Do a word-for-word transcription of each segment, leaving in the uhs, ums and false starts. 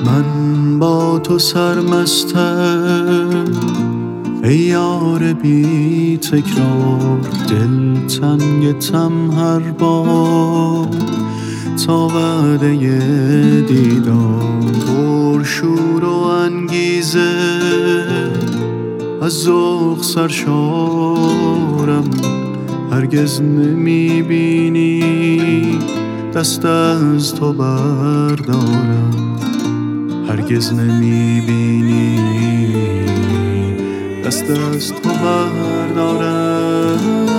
من با تو سرمستم ای یار بی تکرار، دل تنگتم هر بار تا وعده دیدار. پر شور و انگیزه از ذوق سرشارم، هرگز نمیبینی دست از تو بردارم، هرگز نمیبینی دست از تو بردارم.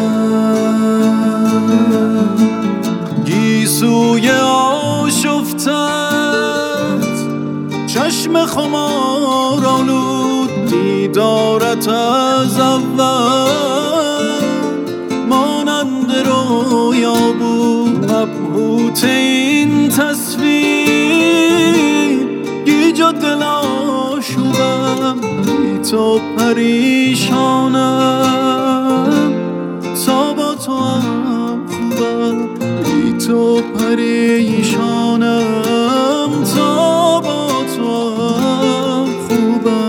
گیسوی آشفتت چشم خمارآلود، دیدارت از اول مانند رویا بود. مبهوت این تصویر گیج و دل آشوبم، بی تو پریشانم تا با تو هم خوبم، بی تو پریشانم تا با تو هم خوبم.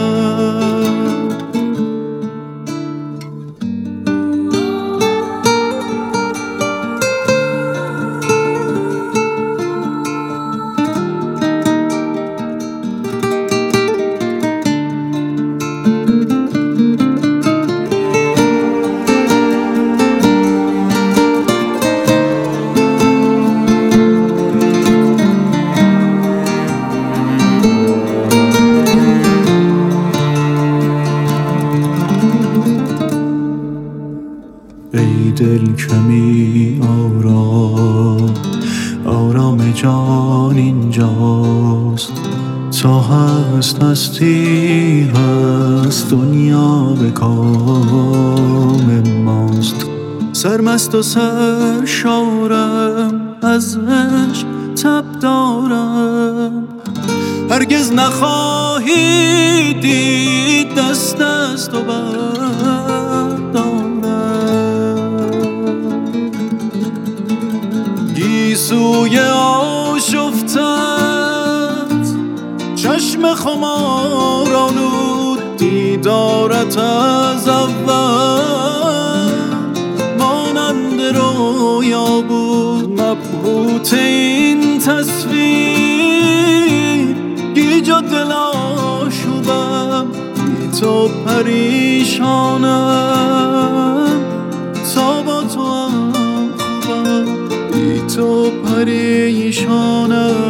ای دل کمی آرام، آرام جان اینجاست، تا هست هستی هست، دنیا به کام ماست. سرمست و سرشارم، از عشق تب دارم، هرگز نخواهی دید دست از تو بردارم. گیسوی آشفتت چشم خمارآلود، دیدارت از اول مانند رویا بود. مبهوت این تصویر گیج و دل آشوبم، بی تو پریشانم تا با تو هم خوبم، بی تو پریشانم